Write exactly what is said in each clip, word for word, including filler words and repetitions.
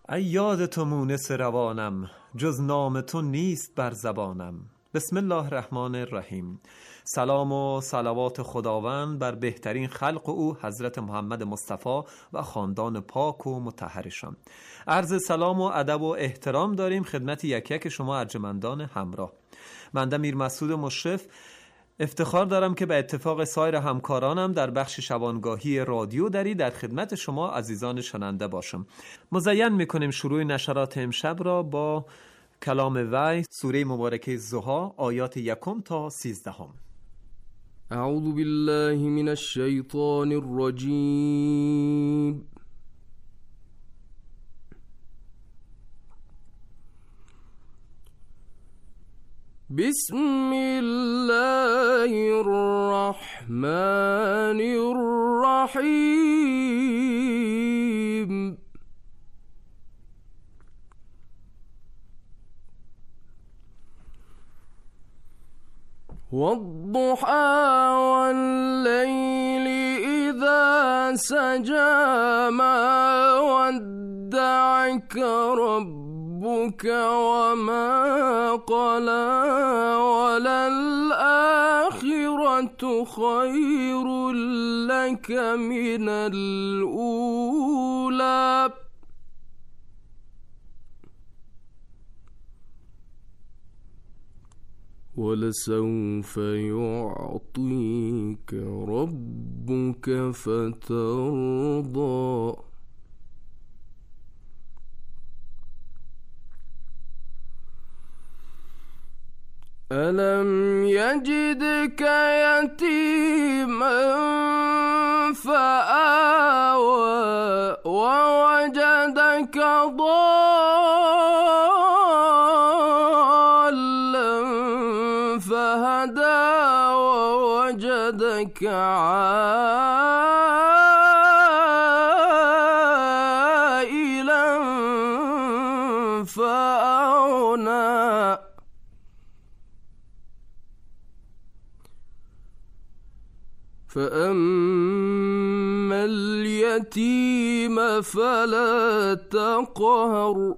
ای یاد تو مونس روانم، جز نام تو نیست بر زبانم. بسم الله الرحمن الرحیم. سلام و صلوات خداوند بر بهترین خلق او حضرت محمد مصطفی و خاندان پاک و مطهرشان. عرض سلام و ادب و احترام داریم خدمت یک یک شما ارجمندان همراه. من امیر مسعود مشرف افتخار دارم که به اتفاق سایر همکارانم در بخش شبانگاهی رادیو دری در خدمت شما عزیزان شنونده باشم. مزین میکنیم شروع نشرات امشب را با کلام وحی، سوره مبارکه ضحی، آیات یکم تا سیزدهم. اعوذ بالله من الشیطان الرجیم. بسم الله الرحمن الرحیم. والضحى والليل إذا سجى ما ودعك ربك وما قلى وللآخرة خير لك من الأولى ولسوف يعطيك ربك فترضى. ألم يجدك يتيما فآوى ووجدك ضالا فهدى ووجدك عائلا فأغنى. فأما اليتيم فلا تقهر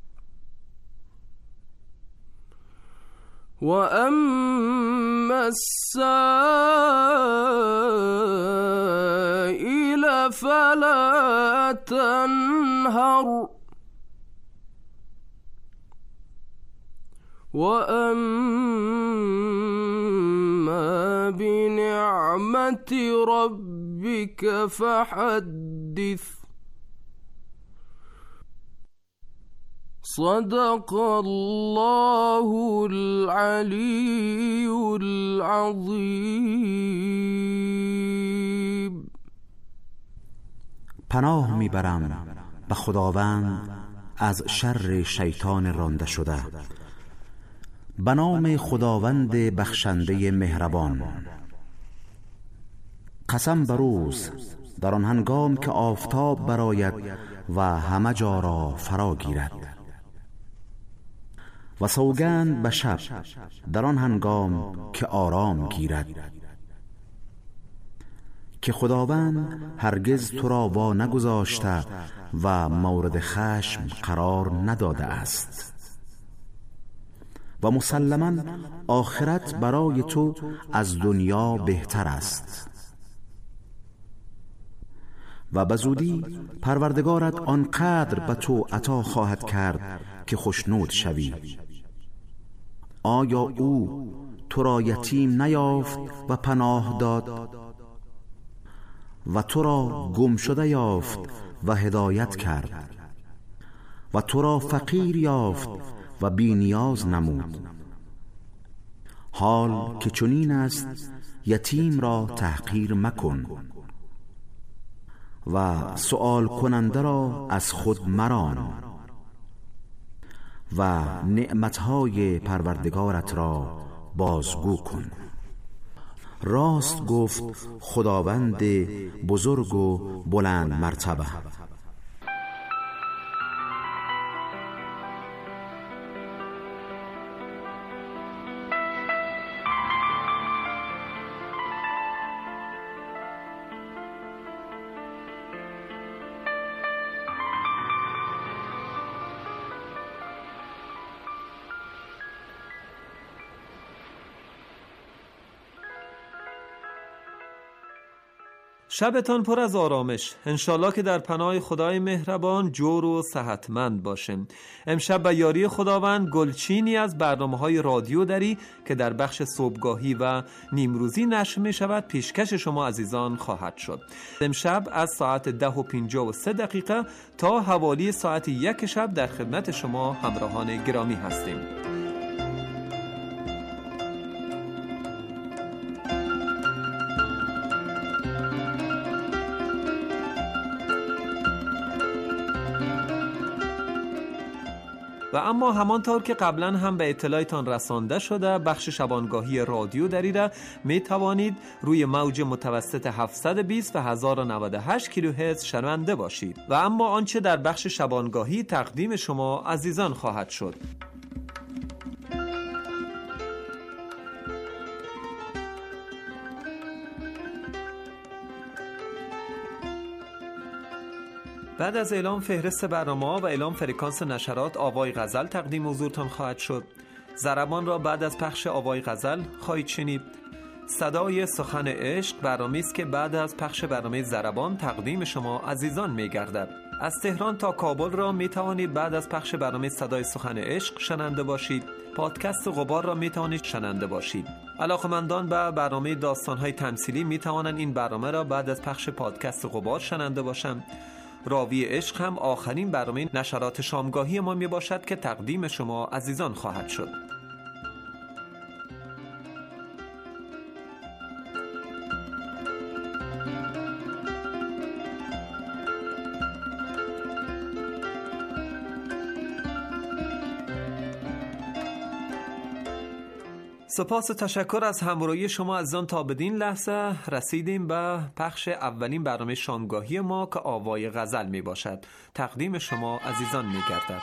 وأما السائل فلا تنهر وأما بنعمة ربك فحدث. صدق الله العلي العظيم. پناه میبرم به خداوند از شر شیطان رانده شده. به نام خداوند بخشنده مهربان. قسم بر روز در آن هنگام که آفتاب براید و همه جا را فرا گیرد، و سوگند به شب در آن هنگام که آرام گیرد، که خداوند هرگز تو را وا نگذاشته و مورد خشم قرار نداده است. و مسلماً آخرت برای تو از دنیا بهتر است. و بزودی پروردگارت آنقدر به تو عطا خواهد کرد که خوشنود شوی. آیا او تو را یتیم نیافت و پناه داد و تو را گم شده یافت و هدایت کرد و تو را فقیر یافت و بی نیاز نمود؟ حال که چنین است یتیم را تحقیر مکن و سؤال کننده را از خود مران و نعمتهای پروردگارت را بازگو کن. راست گفت خداوند بزرگ و بلند مرتبه. شبتان پر از آرامش. انشالله که در پناه خدای مهربان جور و صحتمند باشیم. امشب به یاری خداوند گلچینی از برنامه‌های رادیو دری که در بخش صبحگاهی و نیمروزی نشر می شود پیشکش شما عزیزان خواهد شد. امشب از ساعت ده و پنجاه و سه دقیقه تا حوالی ساعت یک شب در خدمت شما همراهان گرامی هستیم. و اما همانطور که قبلا هم به اطلاعتان رسانده شده، بخش شبانگاهی رادیو دری را می توانید روی موج متوسط هفتصد و بیست و هزار و نود و هشت کیلوهرتز شنونده باشید. و اما آنچه در بخش شبانگاهی تقدیم شما عزیزان خواهد شد. بعد از اعلام فهرست برنامه‌ها و اعلام فرکانس نشرات، آوای غزل تقدیم حضورتان خواهد شد. ضربان را بعد از پخش آوای غزل خواهید شنید. صدای سخن عشق برنامه‌ای است که بعد از پخش برنامه ضربان تقدیم شما عزیزان می‌گردد. از تهران تا کابل را می‌توانید بعد از پخش برنامه صدای سخن عشق شنونده باشید. پادکست غبار را می‌توانید شنونده باشید. علاقه‌مندان به برنامه داستان‌های تمثیلی می‌توانند این برنامه را بعد از پخش پادکست غبار شنونده باشند. راوی عشق هم آخرین برنامه نشرات شامگاهی ما می باشد که تقدیم شما عزیزان خواهد شد. سپاس و تشکر از همراهی شما عزیزان. تا بدین لحظه رسیدیم به پخش اولین برنامه شامگاهی ما که آوای غزل می باشد. تقدیم شما عزیزان می گردد.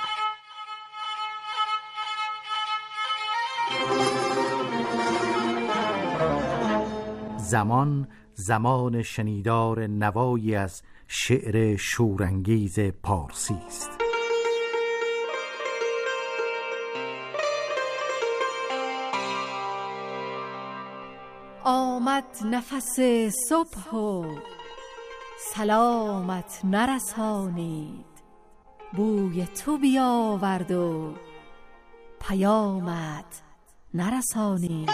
زمان زمان شنیدار نوایی از شعر شورانگیز پارسی است. آمد نفس صبح و سلامت نرسانید، بوی تو بیاورد و پیامت نرسانید.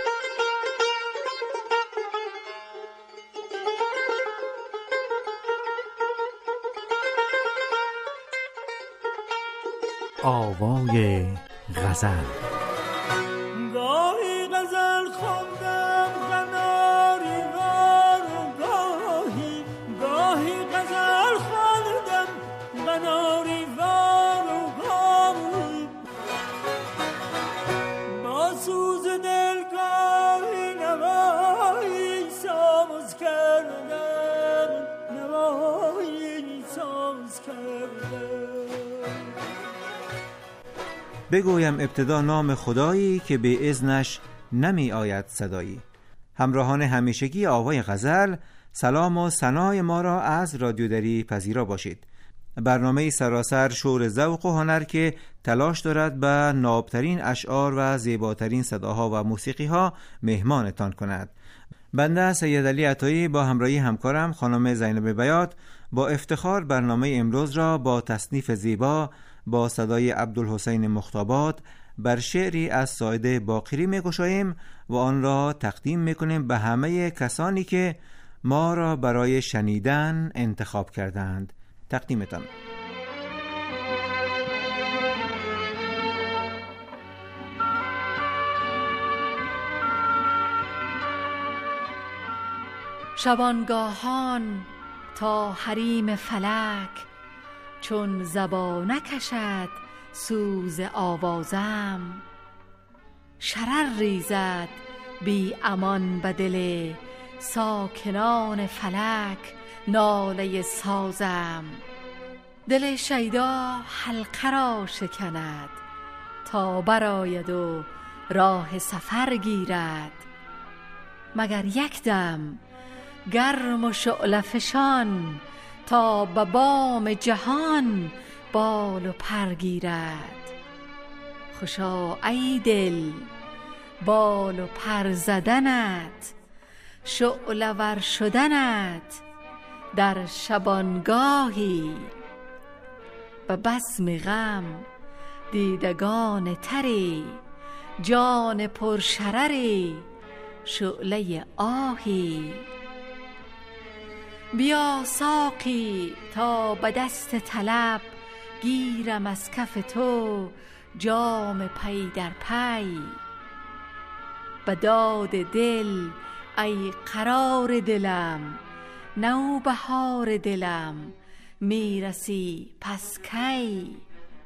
آوای غزل. گاهی غزل خوندم قناری وار و گاهی گاهی غزل خوندم قناری وار و گاهی با سوز دل گاهی نوایی ساز کردم نوایی ساز کردم. بگویم ابتدا نام خدایی که به اذنش نمی آید صدایی. همراهان همیشگی آوای غزل، سلام و ثنای ما را از رادیو دری پذیرا باشید. برنامه سراسر شور ذوق و هنر که تلاش دارد به نابترین اشعار و زیباترین صداها و موسیقیها مهمانتان کند. بنده سید علی عطایی با همراهی همکارم خانم زینب بیات با افتخار برنامه امروز را با تصنیف زیبا با صدای عبدالحسین مختابات بر شعری از ساعد باقری می‌گشاییم و آن را تقدیم می‌کنیم به همه کسانی که ما را برای شنیدن انتخاب کردند. تقدیمتان. شبانگاهان تا حریم فلک، چون زبان نکشد سوز آوازم. شرر ریزد بی امان به دل ساکنان فلک ناله سازم. دل شیدا حلقه را شکند تا براید و راه سفر گیرد. مگر یک دم گرم و شعله فشان تا به بام جهان بال و پر گیرد. خوشا ای دل بال و پر زدنت، شعله ور شدنت در شبانگاهی و بسم غم دیدگان تری، جان پرشرری شعله آهی. بیا ساقی تا به دست طلب، گیرم از کف تو جام پی در پی. به داد دل ای قرار دلم، نوبهار دلم میرسی پس کی.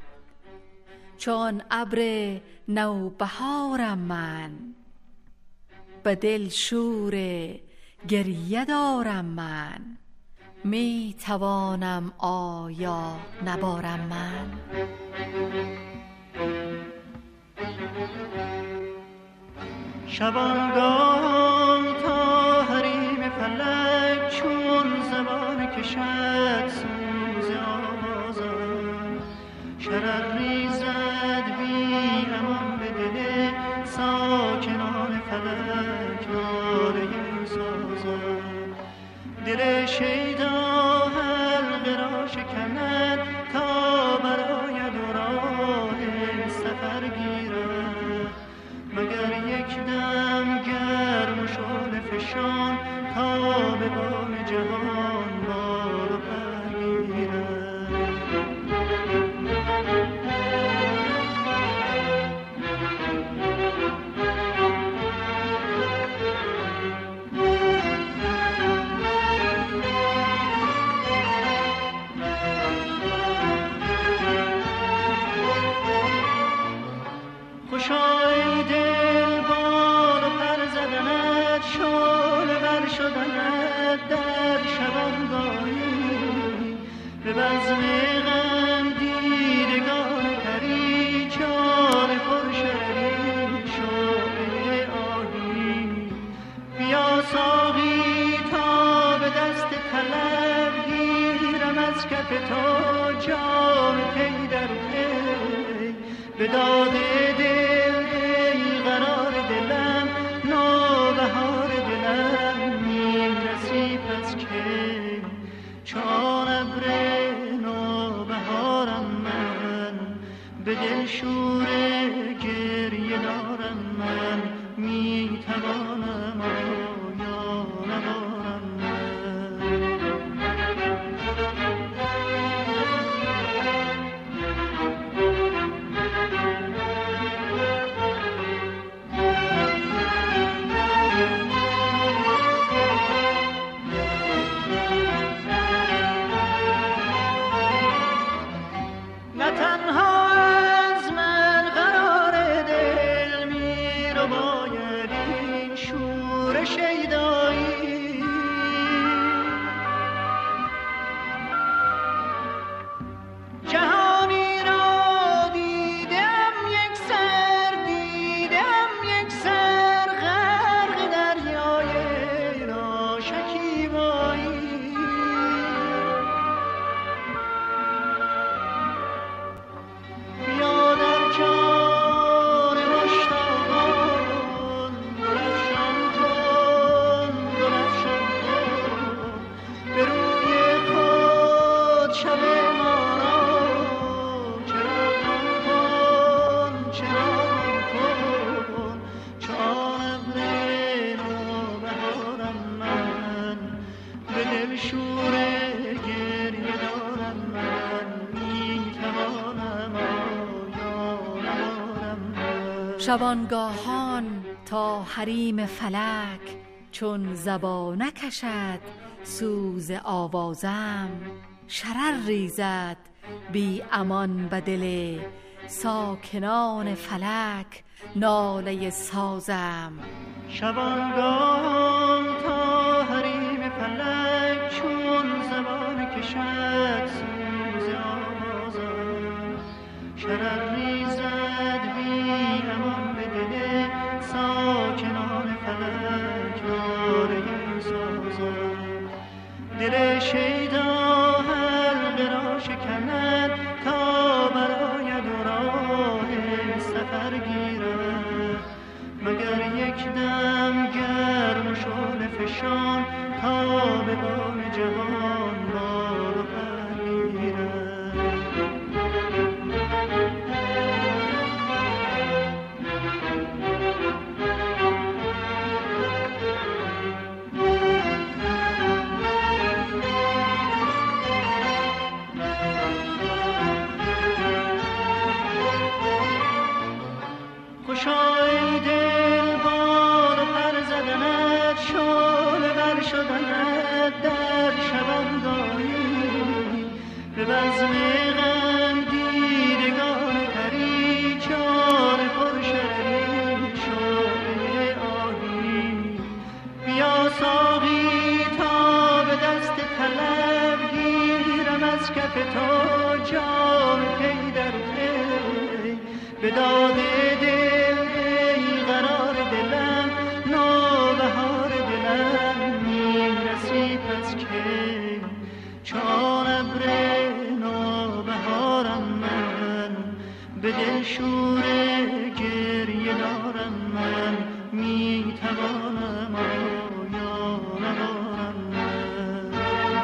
چون ابر نوبهارم من، به دل شور گریه دارم من. می توانم آیا نبارم من؟ شبانگاه تا حریم فلک، چون زبان کشد سوز آوازم. شرر ریزد بی امان به دل ساکنان فلک، ناله سازم. دل شیدا حلقه را شکند، تا برآید و راه سفر گیرد. مگر یک دم گرم و شعله فشان، تا به بام جهان بال و پر گیرد. خوشای دل بال و پر زدنت، شعله ور شدنت در شبانگاهی. به بزم غم دیدگان پری، جان پرشرری شعله آهی. بیا ساقی تا به دست طلب، گیرم از کف تو جام پی در پی. به داد دل ای قرار دلم، نوبهار دلم میرسی پس که. چون ابر نوبهارم من، به دل شور گریه دارم من. میتوانم آیا نبارم من؟ نه تنها از من قرار دل می رو باید این شور شیدایی. جهانی را دیدم یک سر، دیدم یک سر غرق دریای ناشکیبایی. بیا در جان مشتاقان، درفشان کن درفشان کن. به روی خود شب ما را چراغان کن چراغان کن. چون ابر نوبهارم من، به دل شور گریه دارم من. میتوانم آیا نبارم من؟ شبانگاهان تا حریم فلک، چون زبان نکشد سوز آوازم. شرر ریزد بی امان به دل ساکنان فلک، ناله سازم. شبانگاه تا حریم فلک، چون زبان کشد سوز آوازم. شرر ریزد بی امان به دل ساکنان فلک، ناله سازم. دل شیدا حلقه را شکند، تا برآید و راه سفر گیرد. مگر یک دم گرم و شعله فشان، تا به بام جهان بال و پر گیرد. خوشای دل بال و پر زدنت، شعله ور شدنت در شبم دایی، به بزم غم دیدگان پری جان پر شرری شعله آهی. بیا ساقی تا به دست طلب گیرم از کف تو جام پی در پی، به داد دل چون ابر نوبهارم من، به دل شور گریه دارم من، می توانم آیا ندارم من.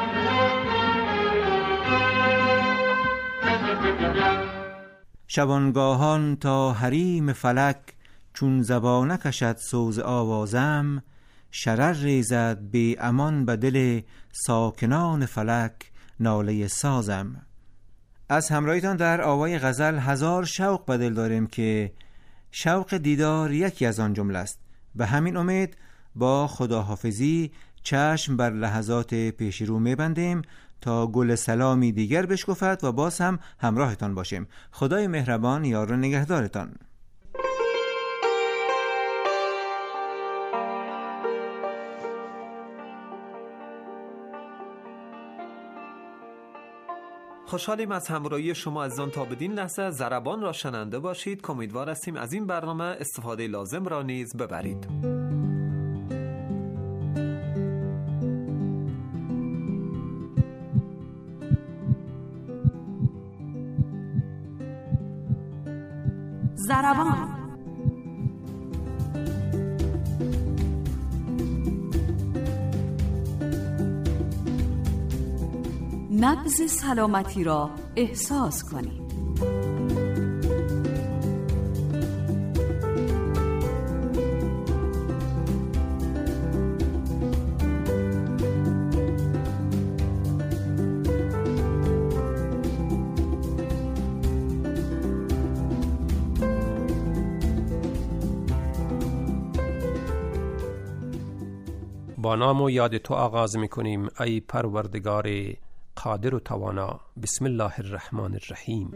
شبانگاهان تا حریم فلک، چون زبانه کشد سوز آوازم، شرر ریزد بی امان به دل ساکنان فلک ناله سازم. از همراهیتان در آوای غزل هزار شوق به دل داریم که شوق دیدار یکی از آن جمله است. به همین امید با خداحافظی چشم بر لحظات پیش رو می‌بندیم تا گل سلامی دیگر بشکفد و باز هم همراهتان باشیم. خدای مهربان یار و نگهدارتان. خوشحالیم از همراهی شما عزیزان. تا بدین لحظه ضربان را شنونده باشید که امیدوار هستیم از این برنامه استفاده لازم را نیز ببرید. ضربان نبض سلامتی را احساس کنید. با نام و یاد تو آغاز می‌کنیم ای پروردگار قادر و توانا. بسم الله الرحمن الرحیم.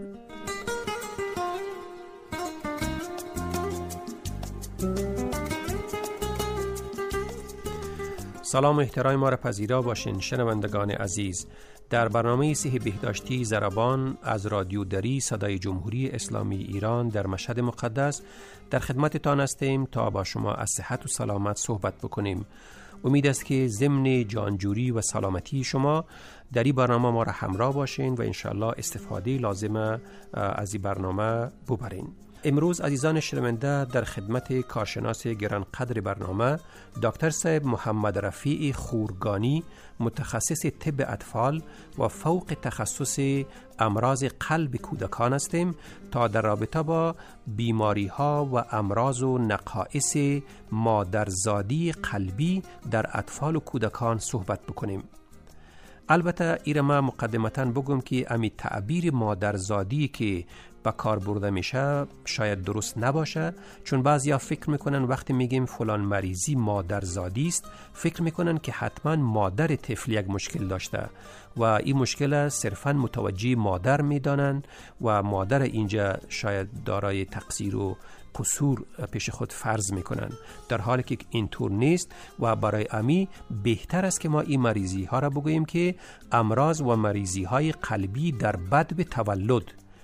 سلام و احترام ما را پذیرا باشین شنوندگان عزیز. در برنامه صحیح بهداشتی ضربان از رادیو دری صدای جمهوری اسلامی ایران در مشهد مقدس در خدمتتان هستیم تا با شما از صحت و سلامت صحبت بکنیم. امید است که ضمن جانجوری و سلامتی شما در این برنامه ما را همراه باشین و انشالله استفاده لازمه از این برنامه ببرین. امروز عزیزان شنونده در خدمت کارشناس گرانقدر برنامه دکتر صاحب محمد رفیع خورگانی، متخصص طب اطفال و فوق تخصص امراض قلب کودکان هستیم تا در رابطه با بیماری ها و امراض و نقائص مادرزادی قلبی در اطفال و کودکان صحبت بکنیم. البته ایره ما مقدمتاً بگم که امی تعبیر مادرزادی که به کار برده میشه شاید درست نباشه، چون بعضیا فکر میکنن وقتی میگیم فلان مریضی مادرزادی است فکر میکنن که حتما مادر طفل یک مشکل داشته و این مشکل صرفاً متوجه مادر میدانن و مادر اینجا شاید دارای تقصیر و قصور پیش خود فرض میکنن، در حالی که اینطور نیست و برای امی بهتر است که ما این مریضی ها را بگوییم که امراض و مریضی های قلبی در بدو تولد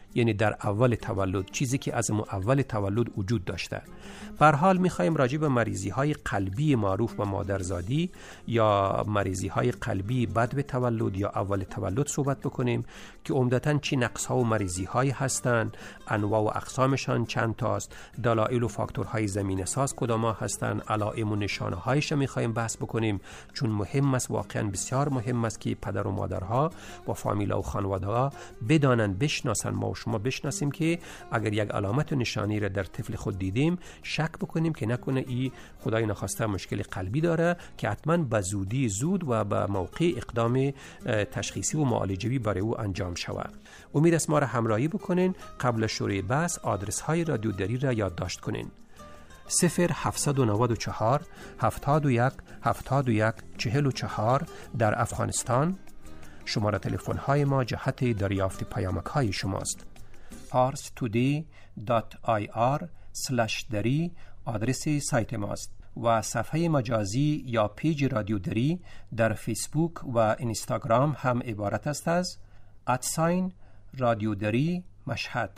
یعنی در اول تولد، چیزی که از اول تولد وجود داشته. به هر حال می‌خوایم راجع به مریضی‌های قلبی معروف به مادرزادی یا مریضی‌های قلبی بعد به تولد یا اول تولد صحبت بکنیم که عمدتاً چی نقص‌ها و مریضی‌هایی هستند، انواع و اقسامشان چند تاست، دلایل و فاکتورهای زمینه‌ساز کدام‌ها هستند، علائم و نشانه‌هایش می‌خوایم بحث بکنیم، چون مهم است، واقعاً بسیار مهم است که پدر و مادرها و فامیلا و خانواده‌ها بدانند، بشناسن، ما و شما بشناسیم که اگر یک علامت و نشانی را در طفل خود دیدیم شک بکنیم که نکنه ای خدای نخواسته مشکل قلبی داره، که حتما به زودی زود و به موقع اقدام تشخیصی و معالجوی برای او انجام شود. امید است ما را همراهی بکنین. قبل شروع بحث آدرس های رادیو دری را یادداشت کنین: صفر هفتصد و نود و چهار هفتاد و یک هفتاد و یک چهل و چهار در افغانستان. شماره تلفن های ما جهت دریافت پیامک های شماست. پارس تودی دات آی آر سلش دری آدرس سایت ماست و صفحه مجازی یا پیج رادیو دری در فیسبوک و اینستاگرام هم عبارت است از ادساین رادیو دری مشهد.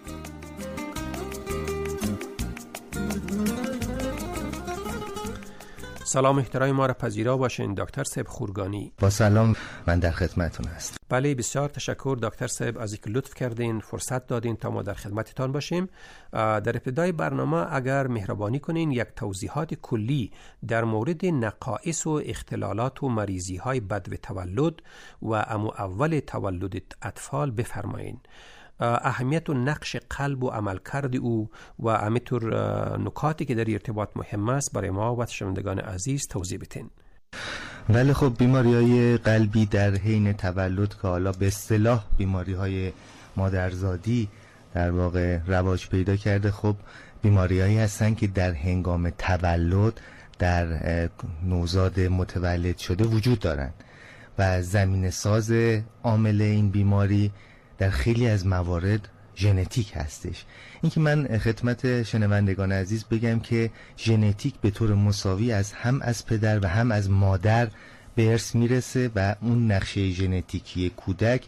سلام احترام ما را پذیرا باشین دکتر صاحب خورگانی. با سلام، من در خدمتتون هستم. بله، بسیار تشکر دکتر صاحب از اینکه لطف کردین، فرصت دادین تا ما در خدمتتان باشیم. در ابتدای برنامه اگر مهربانی کنین یک توضیحات کلی در مورد نقائص و اختلالات و مریضی های بد به تولد و امو اول تولد اطفال بفرمایین. اهمیت و نقش قلب و عملکرد او و همینطور نکاتی که در ارتباط مهم است برای ما و شنوندگان عزیز توضیح بدین. ولی خب بیماری‌های قلبی در حین تولد که حالا به اصطلاح بیماری‌های مادرزادی در واقع رواج پیدا کرده، خب بیماری‌هایی هستن که در هنگام تولد در نوزاد متولد شده وجود دارند و زمینه ساز عامل این بیماری در خیلی از موارد ژنتیک هستش. این که من خدمت شنوندگان عزیز بگم که ژنتیک به طور مساوی از هم از پدر و هم از مادر به ارث میرسه و اون نقشه ژنتیکی کودک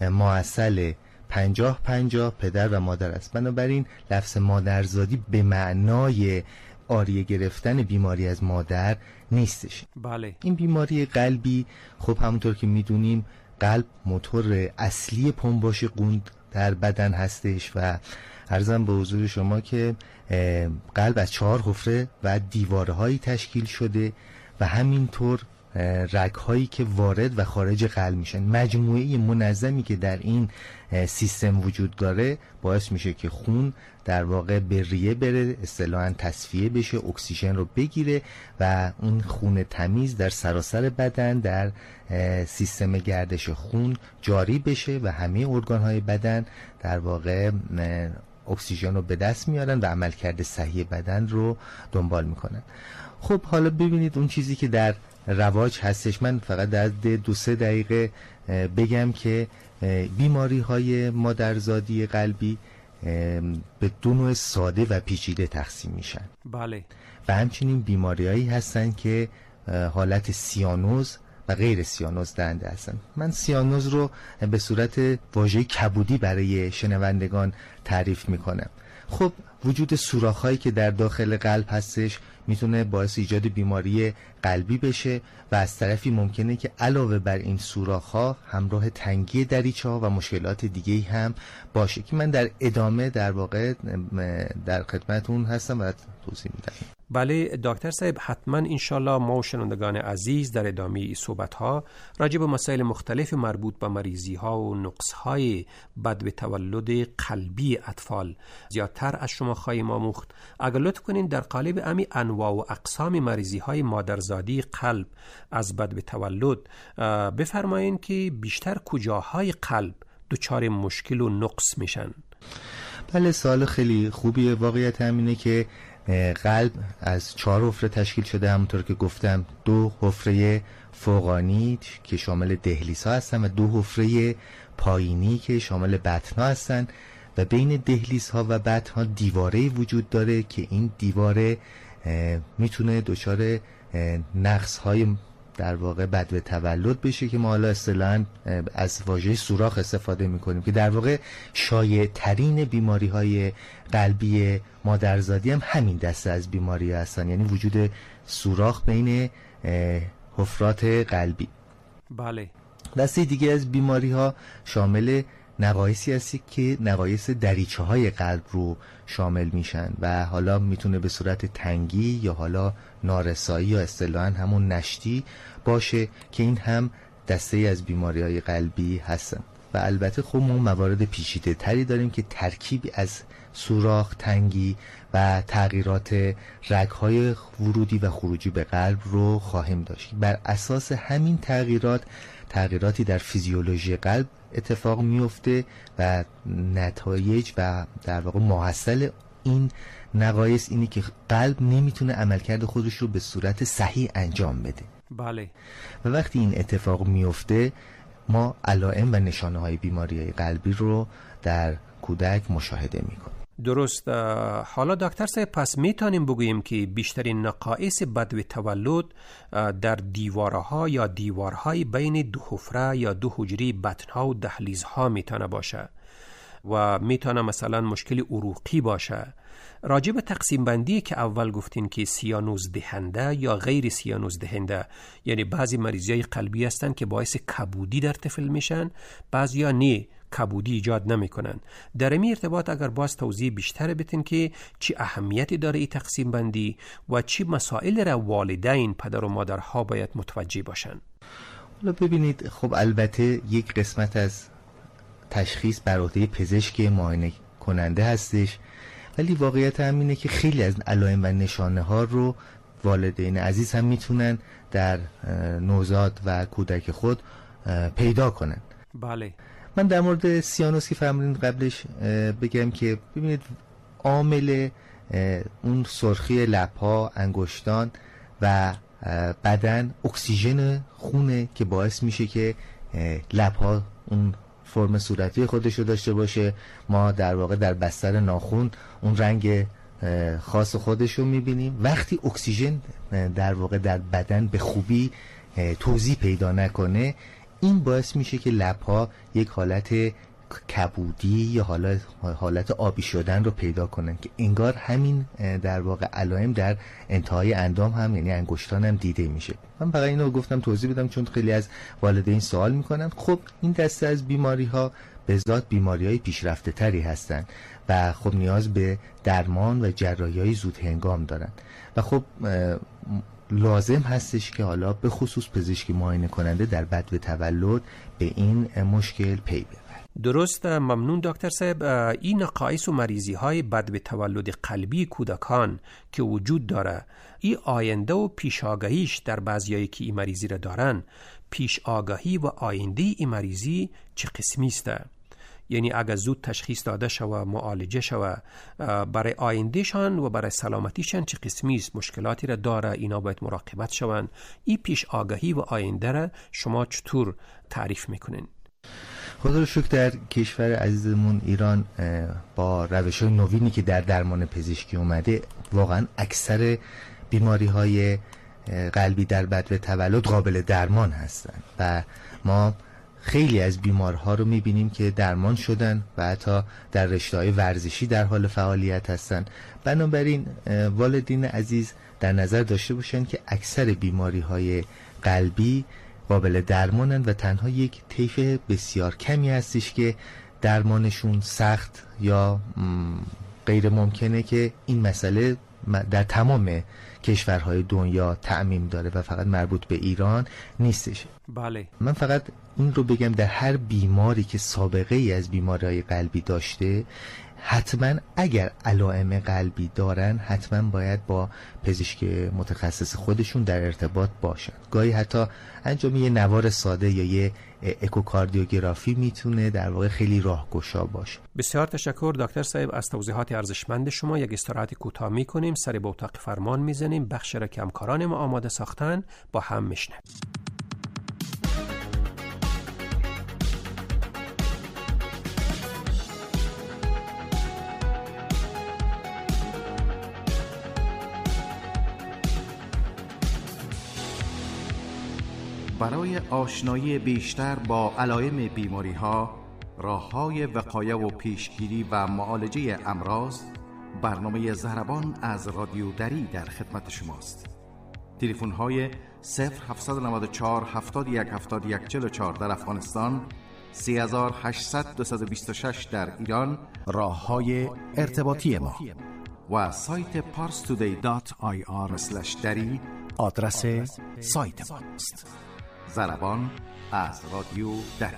ماصل پنجاه پنجاه پدر و مادر است. بنابراین لفظ مادرزادی به معنای آریه گرفتن بیماری از مادر نیستش. بله. این بیماری قلبی خب همونطور که میدونیم قلب موتور اصلی پنباش خون در بدن هستش و عرضم به حضور شما که قلب از چهار حفره و دیوارهایی تشکیل شده و همینطور رگ‌هایی که وارد و خارج قلب میشن. مجموعه منظمی که در این سیستم وجود داره باعث میشه که خون در واقع به ریه بره، اصطلاحاً تصفیه بشه، اکسیژن رو بگیره و اون خون تمیز در سراسر بدن در سیستم گردش خون جاری بشه و همه ارگان‌های بدن در واقع اکسیژن رو به دست میارن و عملکرد صحیح بدن رو دنبال میکنن. خب حالا ببینید اون چیزی که در رواج هستش، من فقط در دو سه دقیقه بگم که بیماری های مادرزادی قلبی به دو نوع ساده و پیچیده تقسیم میشن. بله. و همچنین بیماری هایی هستن که حالت سیانوز و غیر سیانوز دهنده هستن. من سیانوز رو به صورت واژه کبودی برای شنوندگان تعریف میکنم. خب وجود سوراخ‌هایی که در داخل قلب هستش میتونه باعث ایجاد بیماری قلبی بشه و از طرفی ممکنه که علاوه بر این سوراخ‌ها همراه تنگی دریچه‌ها و مشکلات دیگه‌ای هم باشه که من در ادامه در واقع در خدمتتون هستم و توضیح میدم. بله دکتر صاحب، حتما انشالله ما و شنوندگان عزیز در ادامه صحبت ها راجع به مسائل مختلف مربوط به مریضی ها و نقص های بد به تولد قلبی اطفال زیادتر از شما خواهیم آموخت. اگر لطف کنین در قالب امی انواع و اقسام مریضی های مادرزادی قلب از بد به تولد بفرمایین که بیشتر کجاهای قلب دچار مشکل و نقص میشن؟ بله، سوال خیلی خوبیه. واقعیت همینه که قلب از چهار حفره تشکیل شده، همونطور که گفتم دو حفره فوقانی که شامل دهلیزها هستن و دو حفره پایینی که شامل بطنها هستن و بین دهلیزها و بطنها دیواره وجود داره که این دیواره میتونه دچار نقص های در واقع بدو تولد بشه که ما حالا اصطلاحاً از واژه سوراخ استفاده میکنیم که در واقع شایع ترین بیماری های قلبی مادرزادی هم همین دسته از بیماری هستن، یعنی وجود سوراخ بین حفرات قلبی. بله. دسته دیگه از بیماری ها شامل نقایصی هستی که نقایص دریچه های قلب رو شامل میشن و حالا میتونه به صورت تنگی یا حالا نارسایی یا اصطلاحاً همون نشتی باشه که این هم دسته از بیماری های قلبی هستن. و البته خب ما موارد پیچیده تری داریم که ترکیبی از سوراخ، تنگی و تغییرات رگ‌های ورودی و خروجی به قلب رو خواهیم داشت. بر اساس همین تغییرات تغییراتی در فیزیولوژی قلب اتفاق میفته و نتایج و در واقع محصل این نقایص اینی که قلب نمیتونه عملکرد خودش رو به صورت صحیح انجام بده. بله. و وقتی این اتفاق میفته ما علائم و نشانه های بیماری قلبی رو در کودک مشاهده میکنیم. درست. حالا دکتر صاحب پس میتونیم بگوییم که بیشترین نقایص بدو تولد در دیوارها یا دیوارهای بین دو حفره یا دو حجره بطنها و دهلیزها میتونه باشه و میتونه مثلا مشکل عروقی باشه. راجع به تقسیم بندی که اول گفتین که سیانوز دهنده یا غیر سیانوز دهنده، یعنی بعضی مریضی‌های قلبی هستن که باعث کبودی در طفل میشن، بعضیا نه کبودی ایجاد نمیکنن. در این ارتباط اگر باز توضیح بیشتر بدین که چی اهمیتی داره این تقسیم بندی و چی مسائل را والدین پدر و مادرها باید متوجه باشن؟ حالا ببینید، خب البته یک قسمت از تشخیص بر عهده پزشک معاینه کننده هستش، ولی واقعیت هم اینه که خیلی از علائم و نشانه ها رو والدین عزیز هم میتونن در نوزاد و کودک خود پیدا کنن. بله. من در مورد سیانوس که فرمودین قبلش بگم که ببینید عامل اون سرخی لب‌ها، انگشتان و بدن اکسیژن خونه که باعث میشه که لب‌ها اون فرم صورتی خودش رو داشته باشه. ما در واقع در بستر ناخن اون رنگ خاص خودش رو میبینیم. وقتی اکسیژن در واقع در بدن به خوبی توزیع پیدا نکنه، این باعث میشه که لب‌ها یک حالت کبودی یا حالت حالت آبی شدن رو پیدا کنن که انگار همین در واقع علائم در انتهای اندام هم یعنی انگشتان هم دیده میشه. من فقط اینو گفتم توضیح بدم چون خیلی از والدین سوال میکنن. خب این دسته از بیماری ها به ذات بیماری های پیشرفته تری هستن و خب نیاز به درمان و جراحی های زود هنگام دارن و خب لازم هستش که حالا به خصوص پزشکی معاینه کننده در بدو تولد به این مشکل پی ببره. درست. ممنون دکتر صاحب. این نقایص و مریضی های بدو تولد قلبی کودکان که وجود داره، این آینده و پیش آگاهیش در بعضیایی که این مریضی را دارن، پیش آگاهی و آینده این مریضی چه قسمی است؟ یعنی اگر زود تشخیص داده شوه، معالجه شوه، برای آیندهشان و برای سلامتیشان چه قسمی است؟ مشکلاتی را داره، اینا باید مراقبت شوند. این پیش آگاهی و آینده را شما چطور تعریف میکنین؟ خدا رو شکر در کشور عزیزمون ایران با روش‌های نوینی که در درمان پزشکی اومده، واقعا اکثر بیماری‌های قلبی در بدو تولد قابل درمان هستند و ما خیلی از بیمارها رو میبینیم که درمان شدن و حتی در رشته‌های ورزشی در حال فعالیت هستن. بنابراین والدین عزیز در نظر داشته باشن که اکثر بیماری‌های قلبی قابل درمانن و تنها یک طیف بسیار کمی هستش که درمانشون سخت یا غیر ممکنه که این مسئله در تمام کشورهای دنیا تعمیم داره و فقط مربوط به ایران نیستش. بله. من فقط این رو بگم در هر بیماری که سابقه ای از بیماری‌های قلبی داشته، حتما اگر علائم قلبی دارن حتما باید با پزشک متخصص خودشون در ارتباط باشن. گاهی حتی انجام یه نوار ساده یا یه اکوکاردیوگرافی میتونه در واقع خیلی راهگشا باشه. بسیار تشکر دکتر صاحب از توضیحات ارزشمند شما. یک استراحت کوتاه میکنیم، سری به اتاق فرمان میزنیم، بخش را که همکاران ما آماده ساختن با هم میشنویم. برای آشنایی بیشتر با علائم بیماری ها، راه های وقایه و پیشگیری و معالجه امراض، برنامه زهربان از رادیو دری در خدمت شماست. تلفن های صفر هفت نه چهار هفتاد و یک هفتاد و یک چهل و چهار در افغانستان، سه هشت صفر صفر دو دو شش در ایران، راه های ارتباطی ما و سایت پارس تودی دات آی آر اسلش دری آدرس سایت ماست. زربان از رادیو دری.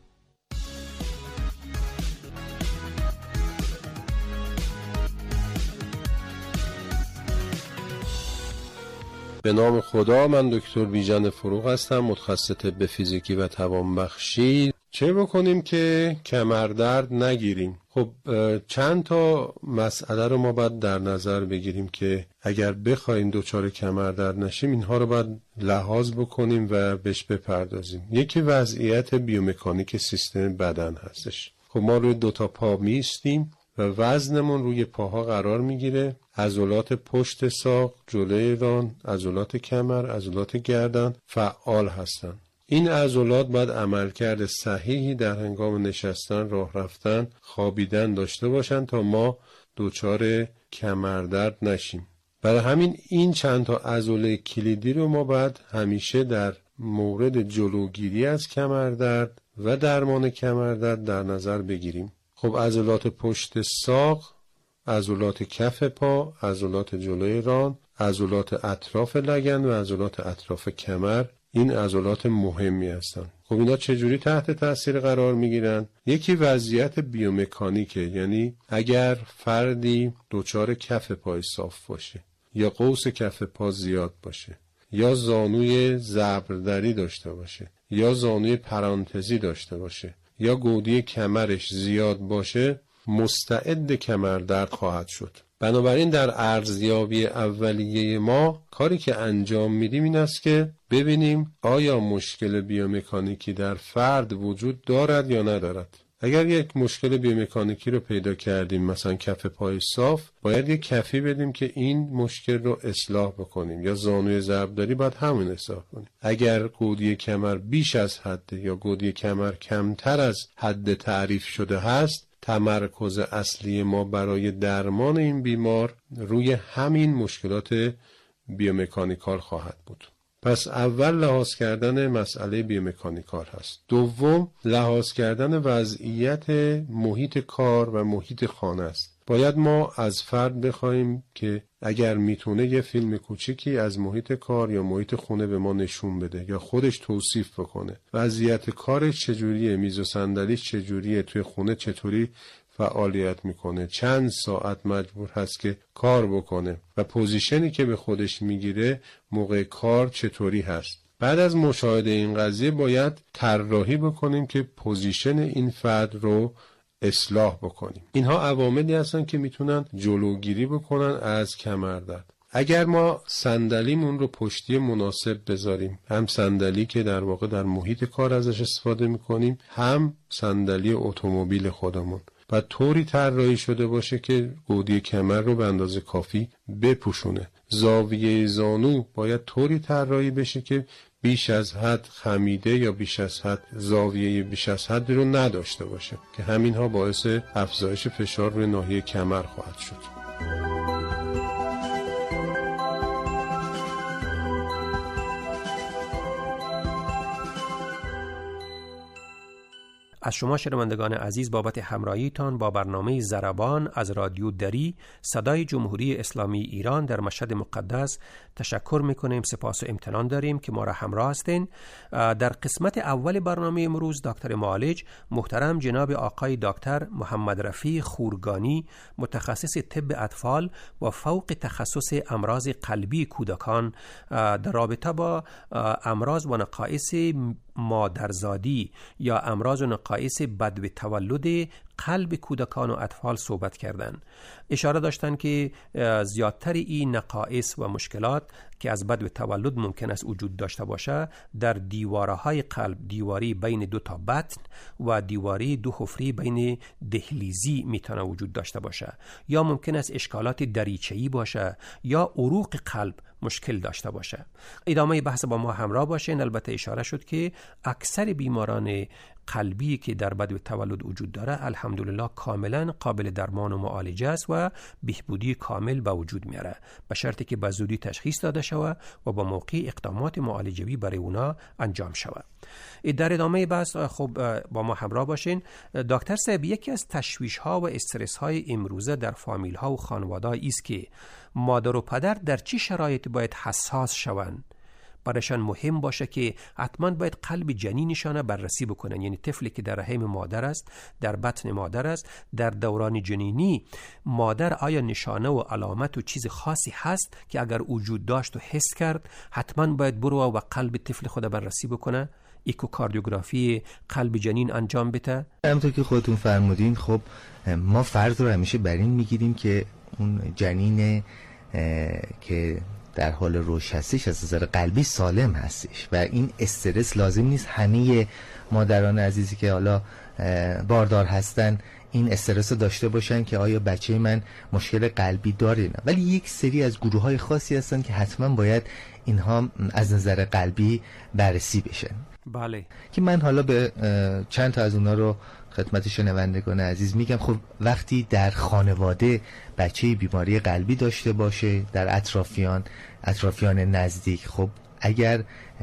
به نام خدا، من دکتر بیژن فروغ هستم، متخصص طب فیزیکی و توانبخشی. چه بکنیم که کمردرد نگیریم؟ خب چند تا مسئله رو ما باید در نظر بگیریم که اگر بخوایم دچار کمردرد نشیم اینها رو باید لحاظ بکنیم و بهش بپردازیم. یکی وضعیت بیومکانیک سیستم بدن هستش. خب ما روی دو تا پا میستیم و وزنمون روی پاها قرار میگیره. عضلات پشت ساق، جلوی ران، عضلات کمر، عضلات گردن فعال هستن. این عضلات باید عملکرد صحیحی در هنگام نشستن، راه رفتن، خوابیدن داشته باشن تا ما دچار کمردرد نشیم. برای همین این چند تا عضله کلیدی رو ما باید همیشه در مورد جلوگیری از کمردرد و درمان کمردرد در نظر بگیریم. خب عضلات پشت ساق، عضلات کف پا، عضلات جلوی ران، عضلات اطراف لگن و عضلات اطراف کمر، این عضلات مهمی هستند. خب اینا چجوری تحت تاثیر قرار میگیرن؟ یکی وضعیت بیومکانیکه، یعنی اگر فردی دچار کف پای صاف باشه یا قوس کف پا زیاد باشه یا زانوی زبردری داشته باشه یا زانوی پرانتزی داشته باشه یا گودی کمرش زیاد باشه، مستعد کمردرد خواهد شد. بنابراین در ارزیابی اولیه ما کاری که انجام میدیم این است که ببینیم آیا مشکل بیومکانیکی در فرد وجود دارد یا ندارد. اگر یک مشکل بیومکانیکی رو پیدا کردیم، مثلا کف پای صاف، باید یک کفی بدیم که این مشکل رو اصلاح بکنیم، یا زانوی ضربداری باید همون اصلاح کنیم. اگر گودی کمر بیش از حد یا گودی کمر کمتر از حد تعریف شده هست، تمرکز اصلی ما برای درمان این بیمار روی همین مشکلات بیومکانیکال خواهد بود. پس اول لحاظ کردن مسئله بیومکانیکال هست. دوم لحاظ کردن وضعیت محیط کار و محیط خانه است. باید ما از فرد بخوایم که اگر میتونه یه فیلم کوچیکی از محیط کار یا محیط خونه به ما نشون بده یا خودش توصیف بکنه. وضعیت کارش چجوریه، میز و صندلیش چجوریه، توی خونه چطوری فعالیت میکنه، چند ساعت مجبور هست که کار بکنه و پوزیشنی که به خودش میگیره موقع کار چطوری هست. بعد از مشاهده این قضیه باید طراحی بکنیم که پوزیشن این فرد رو اصلاح بکنیم. اینها عواملی هستن که میتونن جلوگیری بکنن از کمردرد. اگر ما صندلیمون رو پشتی مناسب بذاریم، هم صندلی که در واقع در محیط کار ازش استفاده میکنیم، هم صندلی اتومبیل خودمون، و طوری طراحی شده باشه که گودی کمر رو به اندازه کافی بپوشونه. زاویه زانو باید طوری طراحی بشه که بیش از حد خمیده یا بیش از حد زاویه بیش از حد رو نداشته باشه که همینها باعث افزایش فشار روی ناحیه کمر خواهد شد. از شما شنوندگان عزیز بابت همراهیتان با برنامه زربان از رادیو دری صدای جمهوری اسلامی ایران در مشهد مقدس تشکر میکنیم. سپاس و امتنان داریم که ما را همراه هستین. در قسمت اول برنامه امروز دکتر معالج محترم جناب آقای دکتر محمد رفیع خورگانی، متخصص طب اطفال و فوق تخصص امراض قلبی کودکان، در رابطه با امراض و نقایص مادرزادی یا امراض و نقایص بد به تولد قلب کودکان و اطفال صحبت کردند. اشاره داشتند که زیادتر این نقائص و مشکلات که از بدو تولد ممکن است وجود داشته باشه در دیوارهای قلب، دیواری بین دو تا بطن و دیواری دو حفره بین دهلیزی میتونه وجود داشته باشه، یا ممکن است اشکالات دریچه‌ای باشه یا عروق قلب مشکل داشته باشه. ادامه بحث با ما همراه باشین. البته اشاره شد که اکثر بیماران قلبی که در بدو تولد وجود داره الحمدلله کاملا قابل درمان و معالجه است و بهبودی کامل به وجود میاره، به شرطی که به زودی تشخیص داده شود و با موقع اقدامات معالجوی برای اونا انجام شود. در ادامه بحث خب با ما همراه باشین. دکتر صاحب، یکی از تشویش ها و استرس های امروزه در فامیل ها و خانواده است که مادر و پدر در چه شرایطی باید حساس شوند؟ برایشان مهم باشه که حتما باید قلب جنینشان بررسی بکنن، یعنی طفلی که در رحم مادر است، در بطن مادر است، در دوران جنینی مادر آیا نشانه و علامت و چیز خاصی هست که اگر وجود داشت و حس کرد حتما باید برو و قلب طفل خود بررسی بکنه، ایکوکاردیوگرافی قلب جنین انجام بده؟ همونطور که خودتون فرمودین خب ما فرض رو همیشه بر این میگیریم که اون جنین که در حال رشد هستش از نظر قلبی سالم هستش و این استرس لازم نیست همه مادران عزیزی که حالا باردار هستن این استرس رو داشته باشن که آیا بچه من مشکل قلبی داره نه، ولی یک سری از گروه های خاصی هستن که حتما باید اینها از نظر قلبی بررسی بشن. بله، که من حالا به چند تا از اونا رو خدمت شنوندگان عزیز میگم. خب وقتی در خانواده بچه بیماری قلبی داشته باشه در اطرافیان اطرافیان نزدیک، خب اگر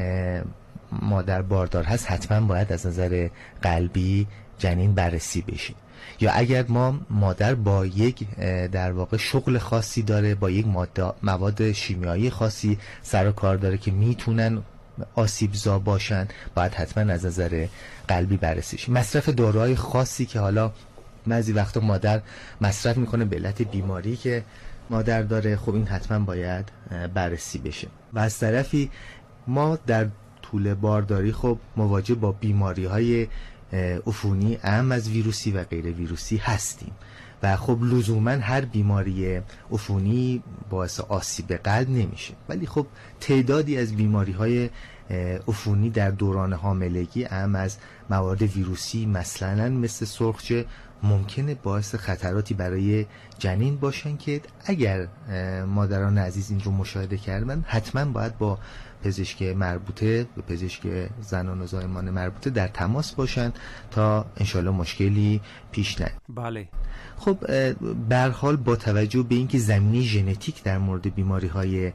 مادر باردار هست حتما باید از نظر قلبی جنین بررسی بشه. یا اگر ما مادر با یک در واقع شغل خاصی داره، با یک مواد شیمیایی خاصی سر و کار داره که میتونن آسیبزا باشن، باید حتما از نظر قلبی بررسی شه. مصرف داروهای خاصی که حالا بعضی وقتا مادر مصرف میکنه به علت بیماری که مادر داره، خب این حتما باید بررسی بشه. و از طرفی ما در طول بارداری خب مواجه با بیماری های عفونی اهم از ویروسی و غیر ویروسی هستیم و خب لزوما هر بیماری عفونی باعث آسیب قلب نمیشه، ولی خب تعدادی از بیماری های عفونی در دوران حاملگی اهم از مواد ویروسی مثلا مثل سرخچه ممکنه باعث خطراتی برای جنین باشن که اگر مادران عزیز این رو مشاهده کردن حتما باید با پزشک مربوطه به پزشک زنان و زایمان مربوطه در تماس باشن تا انشالله مشکلی پیش نیاد. بله. خب به هر حال با توجه به اینکه زمینه ژنتیک در مورد بیماری‌های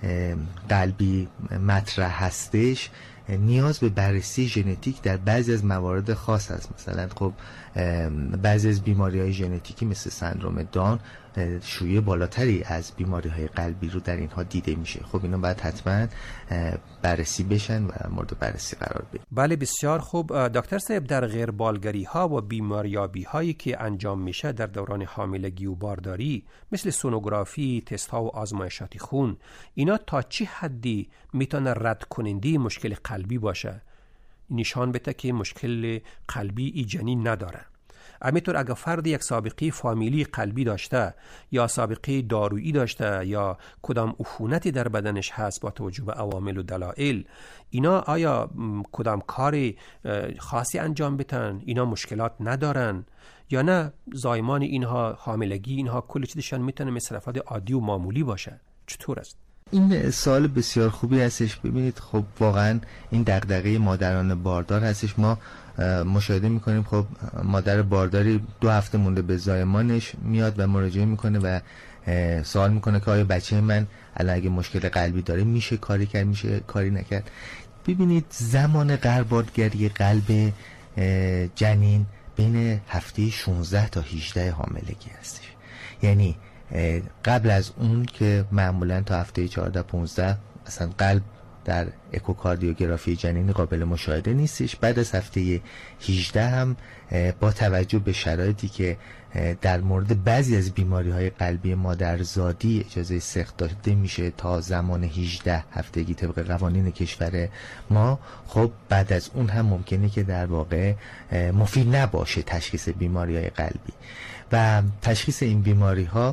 قلبی مطرح هستش، نیاز به بررسی ژنتیک در بعضی از موارد خاص است. مثلا خب بعضی از بیماری‌های ژنتیکی مثل سندرم داون شیوع بالاتری از بیماری‌های قلبی رو در اینها دیده میشه. خب اینا باید حتما بررسی بشن و مورد بررسی قرار بگیرن. بله بسیار خوب. دکتر صاحب، در غیربالگری ها و بیماریابی هایی که انجام میشه در دوران حاملگی و بارداری مثل سونوگرافی، تست ها و آزمایشات خون، اینا تا چه حدی میتونه رد کننده مشکل قلبی باشه؟ نشان بده که مشکل قلبی ای جنین نداره. همینطور اگر فرد یک سابقه فامیلی قلبی داشته یا سابقه دارویی داشته یا کدام عفونتی در بدنش هست با توجه به عوامل و دلایل، اینا آیا کدام کار خاصی انجام بدن؟ اینا مشکلات ندارن یا نه زایمان اینها، حاملگی اینها کل چیزشان میتونه مثل افراد عادی و معمولی باشه؟ چطور است؟ این سوال بسیار خوبی هستش. ببینید خب واقعا این دغدغه مادران باردار هستش. ما مشاهده میکنیم خب مادر بارداری دو هفته مونده به زایمانش میاد و مراجعه میکنه و سوال میکنه که آیا بچه من الان اگه مشکل قلبی داره میشه کاری کرد، میشه کاری نکرد. ببینید زمان غربالگری قلب جنین بین هفته شانزده تا هجده حاملگی هستش، یعنی قبل از اون که معمولا تا هفته چهارده پانزده اصلا قلب در اکوکاردیوگرافی جنینی قابل مشاهده نیستش. بعد از هفته هجده هم با توجه به شرایطی که در مورد بعضی از بیماری‌های قلبی مادرزادی اجازه سخت داده میشه تا زمان هجده هفتگی طبق قوانین کشور ما، خب بعد از اون هم ممکنه که در واقع مفید نباشه تشخیص بیماری‌های قلبی. و تشخیص این بیماری‌ها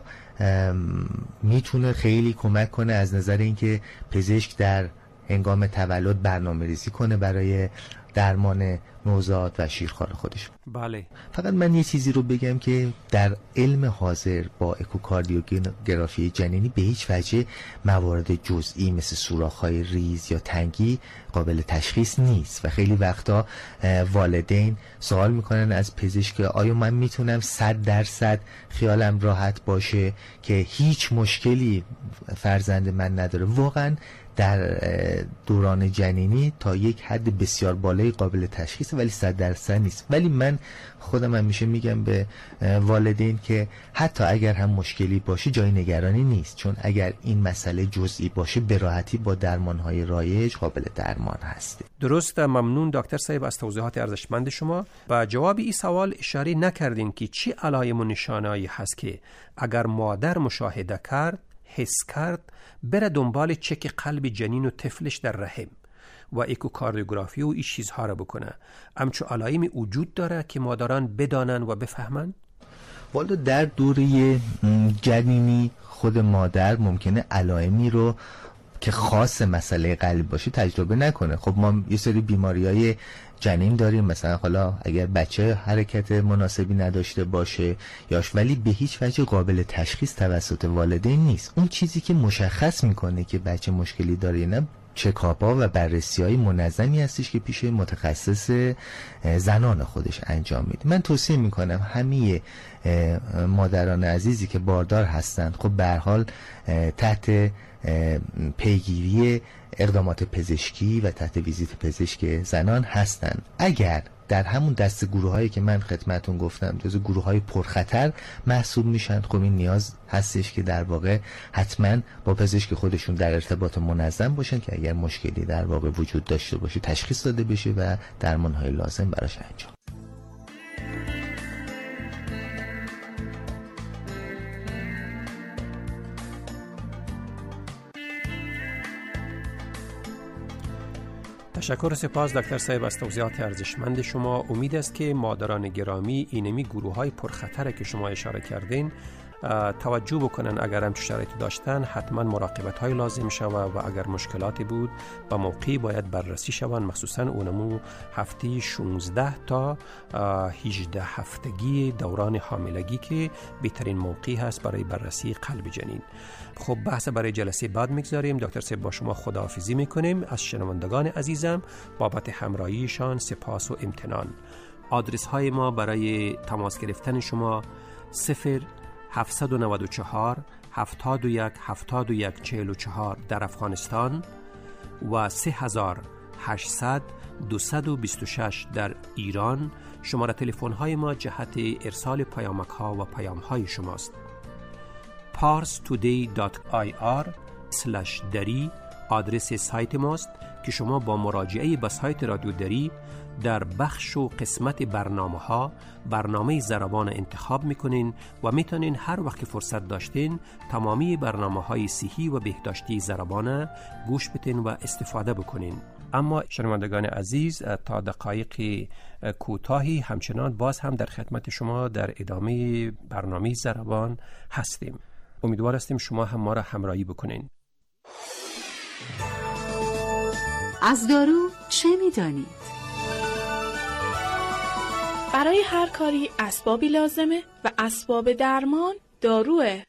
میتونه خیلی کمک کنه از نظر اینکه پزشک در هنگام تولد برنامه‌ریزی کنه برای درمان نوزاد و شیرخوار خودش. بله. فقط من یه چیزی رو بگم که در علم حاضر با اکوکاردیوگرافی جنینی به هیچ وجه موارد جزئی مثل سوراخ‌های ریز یا تنگی قابل تشخیص نیست و خیلی وقتا والدین سوال میکنن از پزشک آیا من میتونم صد درصد خیالم راحت باشه که هیچ مشکلی فرزند من نداره. واقعا در دوران جنینی تا یک حد بسیار بالایی قابل تشخیص ولی صد درصد نیست. ولی من خودم همیشه میگم به والدین که حتی اگر هم مشکلی باشه جای نگرانی نیست، چون اگر این مسئله جزئی باشه به راحتی با درمانهای رایج قابل درمان هست. درست. ممنون دکتر صاحب از توضیحات ارزشمند شما. و جواب این سوال اشاره نکردین که چی علائم و نشانه‌ای هست که اگر مادر مشاهده کرد، حس کرد، بره دنبال چک قلب جنین و طفلش در رحم و اکوکاردیوگرافی و این چیزها رو بکنه. همچو علائمی وجود داره که مادران بدانن و بفهمن؟ والا در دوره جنینی خود مادر ممکنه علائمی رو که خاص مسئله قلب باشه تجربه نکنه. خب ما یه سری بیماری‌های جنین داریم، مثلا حالا اگر بچه حرکت مناسبی نداشته باشه یاش، ولی به هیچ وجه قابل تشخیص توسط والدین نیست. اون چیزی که مشخص میکنه که بچه مشکلی داره یا نه چکاپ‌ها و بررسی‌های منظمی هستش که پیش متخصص زنان خودش انجام میده. من توصیه میکنم همه مادران عزیزی که باردار هستند خب به هر حال تحت پیگیری اقدامات پزشکی و تحت ویزیت پزشک زنان هستند. اگر در همون دست گروه هایی که من خدمتون گفتم جز گروه های پرخطر محسوب میشن، خب این نیاز هستش که در واقع حتما با پزشک خودشون در ارتباط منظم باشن که اگر مشکلی در واقع وجود داشته باشه تشخیص داده بشه و درمان های لازم براش انجام. تشکر و سپاس دکتر صاحب از توضیحات ارزشمند شما. امید است که مادران گرامی اینمی گروه های پرخطر که شما اشاره کردین توجه بکنن. اگر هم شرایط داشتن حتما مراقبت های لازم شود و اگر مشکلاتی بود با موقعی باید بررسی شوند، مخصوصا اونمو هفته شانزده تا هجده هفتگی دوران حاملگی که بهترین موقعی هست برای بررسی قلب جنین. خب بحث برای جلسه بعد میگذاریم. دکتر صاحب با شما خداحافظی میکنیم. از شنوندگان عزیزم بابت همراهیشان سپاس و امتنان. آدرس های ما برای تماس گرفتن شما صفر هفتصد و نود و چهار هفتاد و یک هفتاد و یک چهل و چهار در افغانستان و سه هزار و هشتصد دویست و بیست و شش در ایران. شماره تلفن های ما جهت ارسال پیامک ها و پیام های شماست. پارس تودی دات آی آر اسلش دری آدرس سایت ماست که شما با مراجعه به سایت رادیو دری در بخش و قسمت برنامه ها برنامه ضربان انتخاب میکنین و میتونین هر وقت فرصت داشتین تمامی برنامه های صحی و بهداشتی ضربان گوش بدین و استفاده بکنین. اما شنوندگان عزیز تا دقایق کوتاهی همچنان باز هم در خدمت شما در ادامه برنامه ضربان هستیم. امیدوار هستیم شما هم ما را همراهی بکنین. از دارو چه میدانید؟ برای هر کاری اسبابی لازمه و اسباب درمان داروه.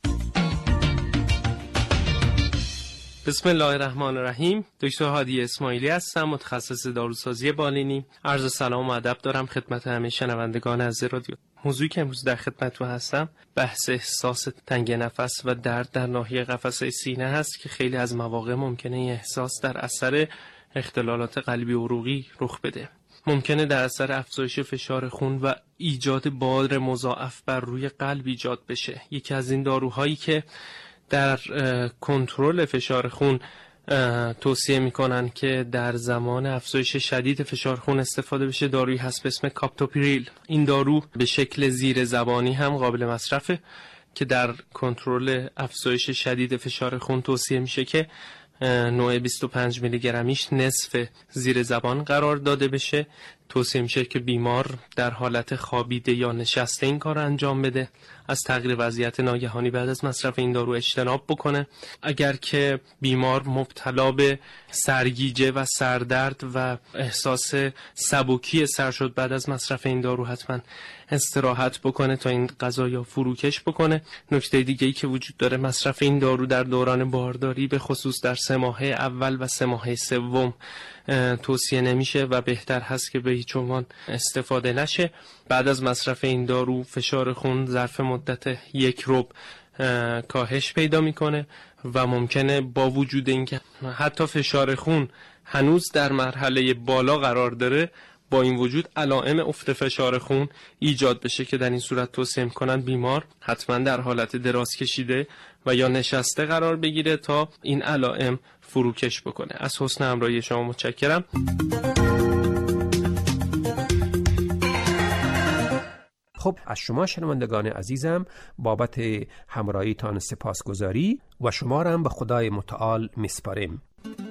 بسم الله الرحمن الرحیم. دکتر هادی اسماعیلی هستم، متخصص داروسازی بالینی. عرض سلام و ادب دارم خدمت همه شنوندگان عزیز رادیو. موضوعی که امروز در خدمتتون هستم بحث احساس تنگی نفس و درد در ناحیه قفسه سینه هست که خیلی از مواقع ممکنه این احساس در اثر اختلالات قلبی و عروقی رخ بده. ممکنه در اثر افزایش فشار خون و ایجاد بار مضاعف بر روی قلب ایجاد بشه. یکی از این داروهایی که در کنترل فشار خون توصیه میکنن که در زمان افزایش شدید فشار خون استفاده بشه. دارویی هست به اسم کاپتوپریل. این دارو به شکل زیر زبانی هم قابل مصرفه که در کنترل افزایش شدید فشار خون توصیه میشه که نوع بیست و پنج میلی گرمیش نصف زیر زبان قرار داده بشه. توصیه میشه که بیمار در حالت خوابیده یا نشسته این کار انجام بده. از تغییر وضعیت ناگهانی بعد از مصرف این دارو اجتناب بکنه. اگر که بیمار مبتلا به سرگیجه و سردرد و احساس سبکی سر شد بعد از مصرف این دارو حتما استراحت بکنه تا این قضایا فروکش بکنه. نکته دیگه ای که وجود داره، مصرف این دارو در دوران بارداری به خصوص در سه ماهه اول و سه ماهه سوم توصیه نمیشه و بهتر هست که به هیچ عنوان استفاده نشه. بعد از مصرف این دارو فشار خون ظرف مدت یک ربع کاهش پیدا میکنه و ممکنه با وجود اینکه حتی فشار خون هنوز در مرحله بالا قرار داره، با این وجود علائم افت فشار خون ایجاد بشه که در این صورت توصیه میکنن بیمار حتما در حالت دراز کشیده و یا نشسته قرار بگیره تا این علائم فروکش بکنه. از حسن همراهی شما متشکرم. خب از شما شنوندگان عزیزم بابت همراهیتان سپاسگزاری و شما را هم به خدای متعال میسپاریم.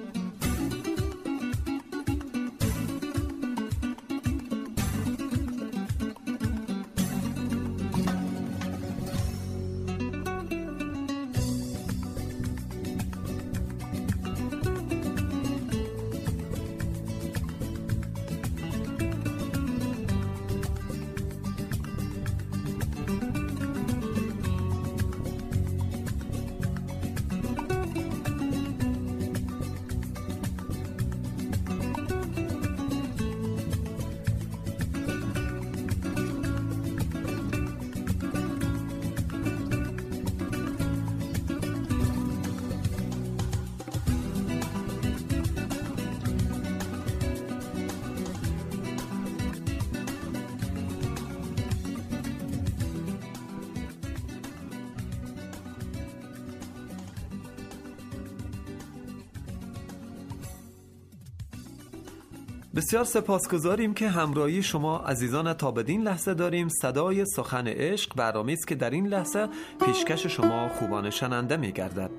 بسیار سپاسگزاریم که همراهی شما عزیزان تا بدین لحظه داریم. صدای سخن عشق برنامه‌ای است که در این لحظه پیشکش شما خوبان شنونده می‌گردد.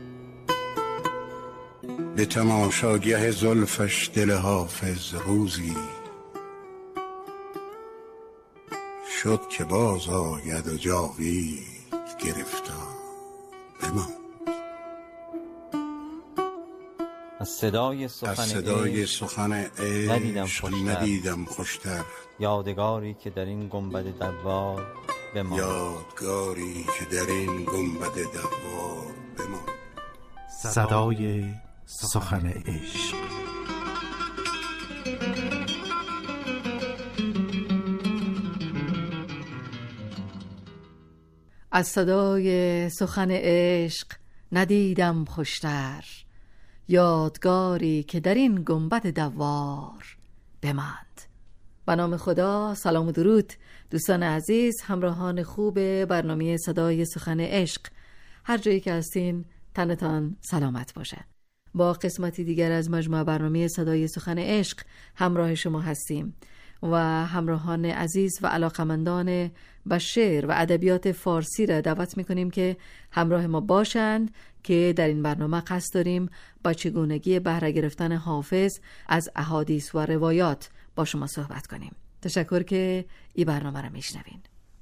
به تماشاگه زلفش دل حافظ روزی شد که باز آید و جاوید گرفتار بمان. از صدای سخن, از صدای سخن عشق ندیدم خوشتر. ندیدم خوشتر یادگاری که در این گنبد دوار بمان. یادگاری که در این گنبد دوار بمان. صدای سخن عشق. از صدای سخن عشق ندیدم خوشتر، یادگاری که در این گنبد دوار بماند. به نام خدا، سلام و درود دوستان عزیز، همراهان خوب برنامه صدای سخن عشق. هر جایی که هستین تنتان سلامت باشه. با قسمتی دیگر از مجموعه برنامه صدای سخن عشق همراه شما هستیم و همراهان عزیز و علاقمندان به شعر و ادبیات فارسی را دعوت میکنیم که همراه ما باشند که در این برنامه قصد داریم با چگونگی بهره گرفتن حافظ از احادیث و روایات با شما صحبت کنیم. تشکر که این برنامه را میشنوین.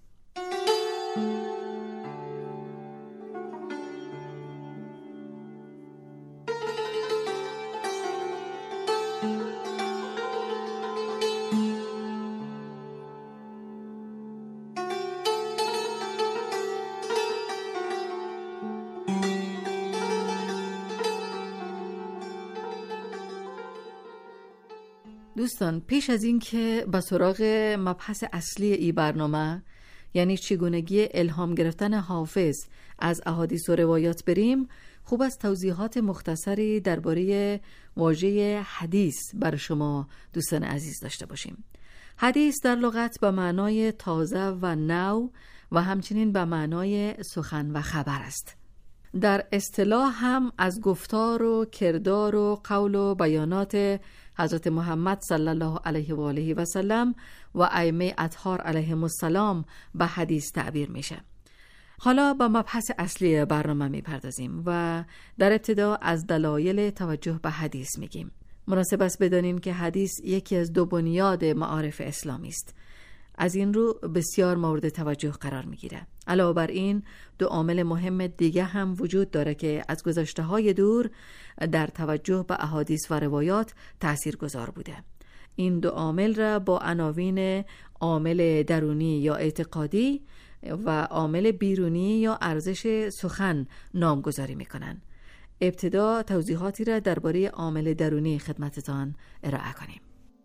دوستان، پیش از این که به سراغ مبحث اصلی ای برنامه، یعنی چگونگی الهام گرفتن حافظ از احادیث و روایات بریم، خوب است توضیحات مختصری درباره واژه حدیث بر شما دوستان عزیز داشته باشیم. حدیث در لغت به معنای تازه و نو و همچنین به معنای سخن و خبر است. در اصطلاح هم از گفتار و کردار و قول و بیانات حضرت محمد صلی الله علیه و آله و سلم و ائمه اطهار علیهم السلام به حدیث تعبیر میشه. حالا با مبحث اصلی برنامه میپردازیم و در ابتدا از دلایل توجه به حدیث میگیم. مناسب است بدانیم که حدیث یکی از دو بنیاد معارف اسلامی است. از این رو بسیار مورد توجه قرار میگیره. علاوه بر این دو عامل مهم دیگه هم وجود داره که از گذشته‌های دور در توجه به احادیث و روایات تاثیرگذار بوده. این دو عامل را با عناوین عامل درونی یا اعتقادی و عامل بیرونی یا ارزش سخن نامگذاری میکنن. ابتدا توضیحاتی را درباره عامل درونی خدمتتان ارائه کنیم.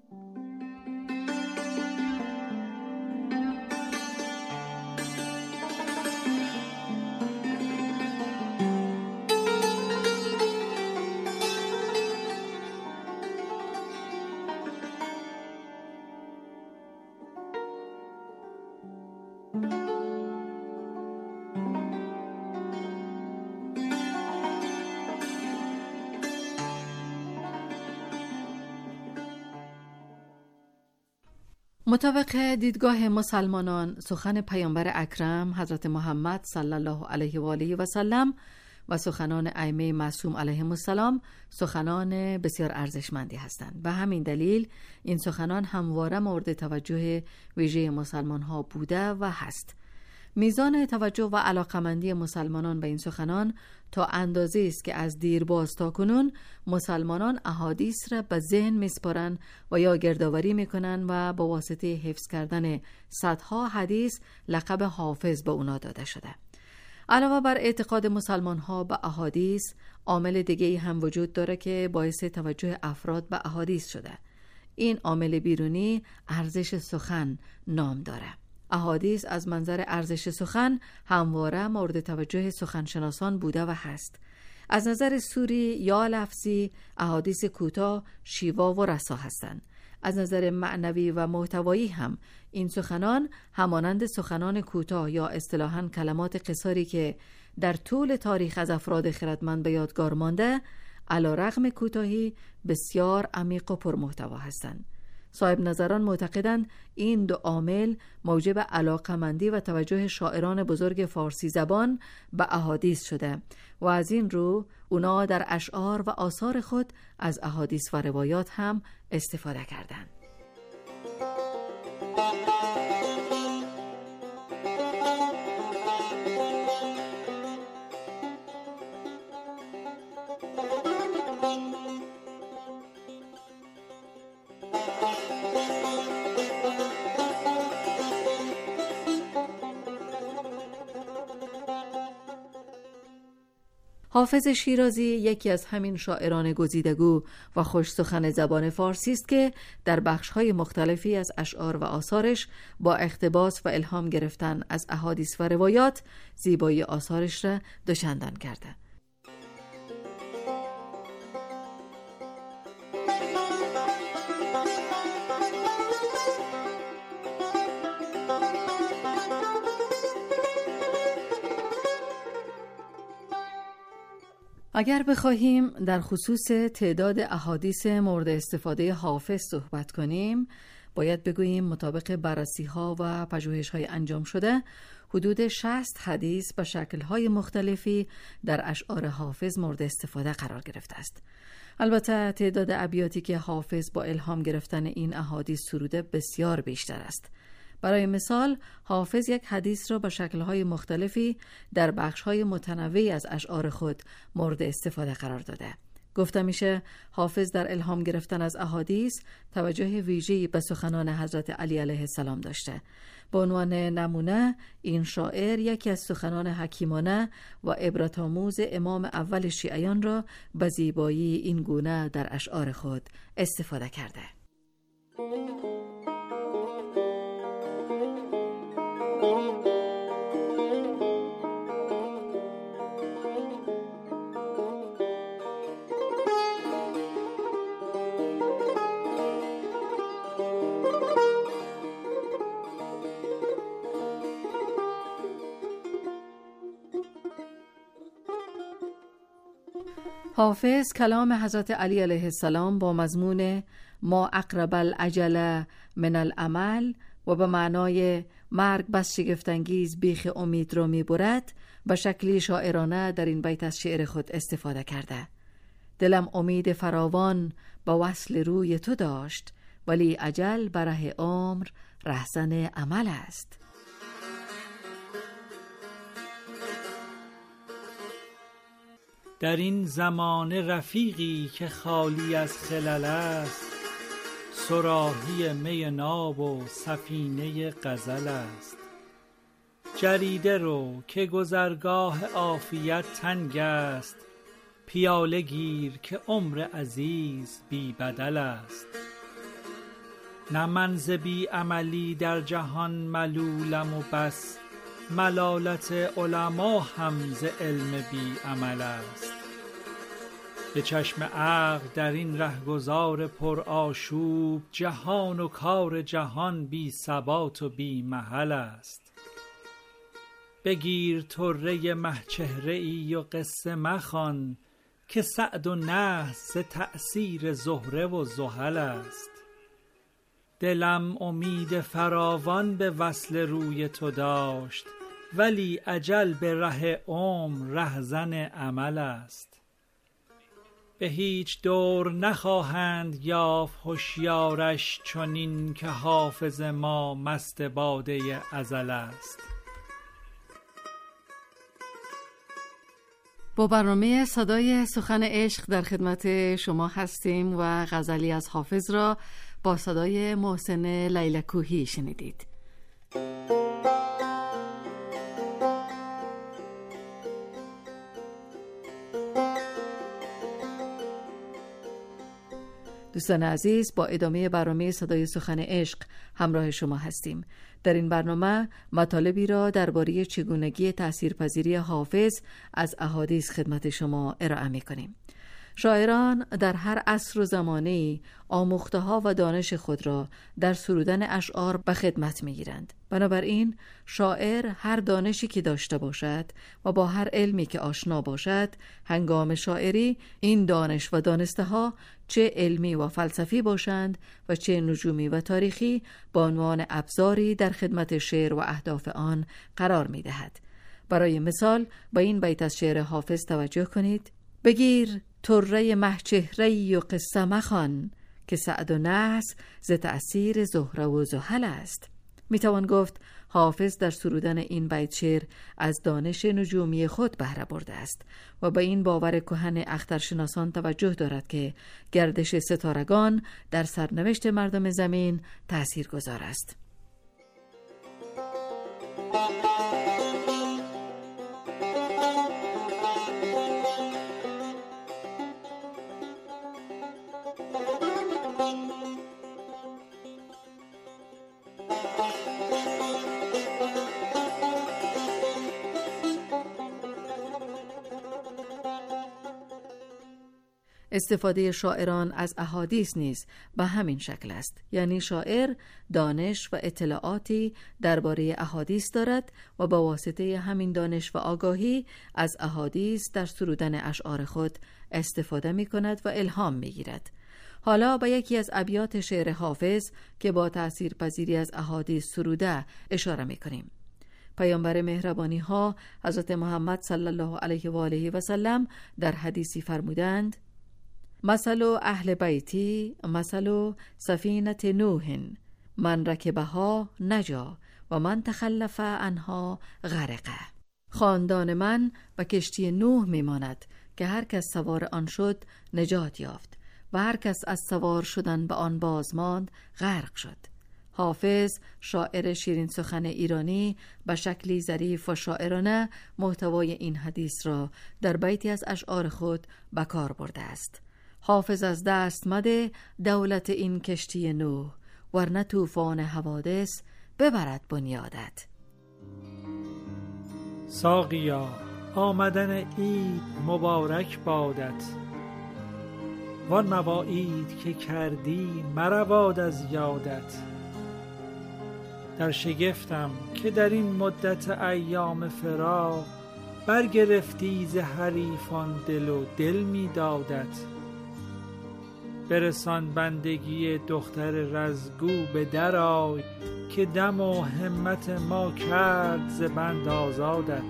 مطابق دیدگاه مسلمانان، سخن پیامبر اکرم حضرت محمد صلی الله علیه و آله و سلم و سخنان ائمه معصوم علیهم السلام سخنان بسیار ارزشمندی هستند. به همین دلیل این سخنان همواره مورد توجه ویژه مسلمان ها بوده و هست. میزان توجه و علاقمندی مسلمانان به این سخنان تا اندازه است که از دیرباز تا کنون مسلمانان احادیث را به ذهن میسپارند و یا گردآوری میکنند و با واسطه حفظ کردن صدها حدیث لقب حافظ به اونا داده شده. علاوه بر اعتقاد مسلمان ها به احادیث، عامل دیگه هم وجود داره که باعث توجه افراد به احادیث شده. این عامل بیرونی ارزش سخن نام داره. احادیث از منظر ارزش سخن همواره مورد توجه سخنشناسان بوده و هست. از نظر سوری یا لفظی احادیث کوتاه شیوا و رسا هستند. از نظر معنوی و محتوایی هم این سخنان همانند سخنان کوتاه یا اصطلاحاً کلمات قصاری که در طول تاریخ از افراد خردمند به یادگار مانده، علی رغم کوتاهی بسیار عمیق و پرمحتوا هستند. صاحب نظران معتقدند این دو عامل موجب علاقمندی و توجه شاعران بزرگ فارسی زبان به احادیث شده و از این رو اونا در اشعار و آثار خود از احادیث و روایات هم استفاده کردند. حافظ شیرازی یکی از همین شاعران گزیدگو و خوش سخن زبان فارسی است که در بخش‌های مختلفی از اشعار و آثارش با اقتباس و الهام گرفتن از احادیث و روایات زیبایی آثارش را دوچندان کرده. اگر بخواهیم در خصوص تعداد احادیث مورد استفاده حافظ صحبت کنیم، باید بگوییم مطابق بررسی‌ها و پژوهش‌های انجام شده حدود شصت حدیث با شکل‌های مختلفی در اشعار حافظ مورد استفاده قرار گرفته است. البته تعداد ابیاتی که حافظ با الهام گرفتن این احادیث سروده بسیار بیشتر است. برای مثال حافظ یک حدیث را با شکل‌های مختلفی در بخش‌های متنوعی از اشعار خود مورد استفاده قرار داده. گفته میشه حافظ در الهام گرفتن از احادیث توجه ویژه‌ای به سخنان حضرت علی علیه السلام داشته. به عنوان نمونه این شاعر یکی از سخنان حکیمانه و عبرت‌آموز امام اول شیعیان را به زیبایی این گونه در اشعار خود استفاده کرده. حافظ کلام حضرت علی علیه السلام با مضمون ما اقرب العجل من العمل و به معنای مرگ بس شگفت‌انگیز بیخ امید را می‌برد به شکلی شاعرانه در این بیت از شعر خود استفاده کرده. دلم امید فراوان با وصل روی تو داشت، ولی اجل بره عمر رهزن عمل است. در این زمانه رفیقی که خالی از خلل است، صراحی می ناب و سفینه غزل است. جریده رو که گذرگاه عافیت تنگ است، پیاله گیر که عمر عزیز بی بدل است. نه من ز بی عملی در جهان ملولم و بس، ملالت علما هم ز علم بی عمل است. به چشم عقل در این رهگذار پر آشوب، جهان و کار جهان بی ثبات و بی محل است. بگیر طره مه چهره ای و قصه مخوان، که سعد و نحس ز تأثیر زهره و زحل است. دلم امید فراوان به وصل روی تو داشت، ولی اجل به ره عمر رهزن عمل است. به هیچ دور نخواهند یافت هوشیارش، چنین که حافظ ما مست باده ازل است. با برنامه صدای سخن عشق در خدمت شما هستیم و غزلی از حافظ را با صدای محسن لیلکوهی شنیدید. دوستان عزیز، با ادامه برنامه صدای سخن عشق همراه شما هستیم. در این برنامه مطالبی را درباره چگونگی تأثیرپذیری حافظ از احادیث خدمت شما ارائه می‌کنیم. شاعران در هر عصر و زمانه‌ای آموخته‌ها و دانش خود را در سرودن اشعار به خدمت می‌گیرند. بنابراین شاعر هر دانشی که داشته باشد و با هر علمی که آشنا باشد، هنگام شاعری این دانش و دانسته‌ها چه علمی و فلسفی باشند و چه نجومی و تاریخی، با عنوان ابزاری در خدمت شعر و اهداف آن قرار می‌دهد. برای مثال با این بیت از شعر حافظ توجه کنید: بگیر طره مه چهره‌ای و قصه مخوان، که سعد و نحس ز تأثیر زهره و زحل است. میتوان گفت حافظ در سرودن این بیت شعر از دانش نجومی خود بهره برده است و به این باور کهن اخترشناسان توجه دارد که گردش ستارگان در سرنوشت مردم زمین تأثیرگذار است. استفاده شاعران از احادیث نیز به همین شکل است، یعنی شاعر دانش و اطلاعاتی درباره احادیث دارد و با واسطه همین دانش و آگاهی از احادیث در سرودن اشعار خود استفاده می کند و الهام می گیرد. حالا به یکی از ابیات شعر حافظ که با تأثیر پذیری از احادیث سروده اشاره می کنیم. پیامبر مهربانی ها حضرت محمد صلی الله علیه و آله و سلم در حدیثی فرمودند: مثل اهل بیتی مثل سفینه نوح، من رکبها نجا و من تخلف عنها غرقه. خاندان من به کشتی نوح میماند که هر کس سوار آن شد نجات یافت و هر کس از سوار شدن به آن باز ماند غرق شد. حافظ شاعر شیرین سخن ایرانی به شکلی ظریف و شاعرانه محتوای این حدیث را در بیتی از اشعار خود به کار برده است. حافظ از دست مده دولت این کشتی نوح، ورنه طوفان حوادث ببرد بنیادت. ساقیا آمدن عید مبارک بادت، وان مواعید که کردی مرود از یادت. در شگفتم که در این مدت ایام فراق، برگرفتی ز حریفان دل و دل می دادت. برسان بندگی دختر رزگو به در آی، که دم و همت ما کرد ز بند آزادت.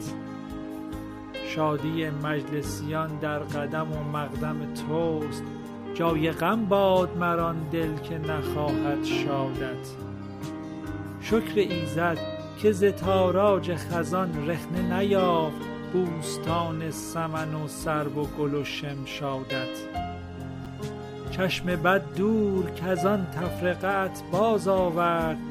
شادی مجلسیان در قدم و مقدم توست، جای غم باد مران دل که نخواهد شادت. شکر ایزد که ز تاراج خزان رخنه نیافت، بوستان سمن و سرو و گل و شمشادت. چشم بد دور که از آن تفرقت باز آورد،